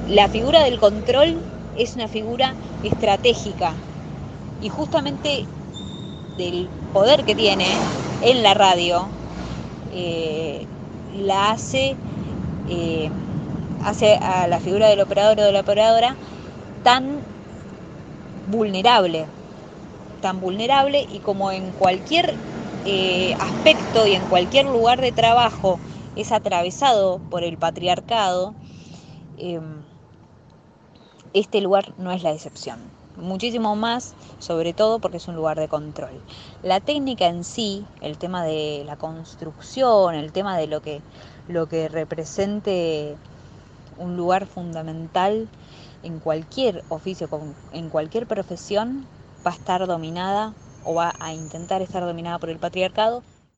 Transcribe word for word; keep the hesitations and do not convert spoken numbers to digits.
la figura del control es una figura estratégica y justamente del poder que tiene en la radio eh, la hace, eh, hace a la figura del operador o de la operadora tan vulnerable, tan vulnerable y como en cualquier eh, aspecto y en cualquier lugar de trabajo es atravesado por el patriarcado, eh, este lugar no es la excepción. Muchísimo más, sobre todo porque es un lugar de control. La técnica en sí, el tema de la construcción, el tema de lo que, lo que represente un lugar fundamental en cualquier oficio, en cualquier profesión, va a estar dominada o va a intentar estar dominada por el patriarcado.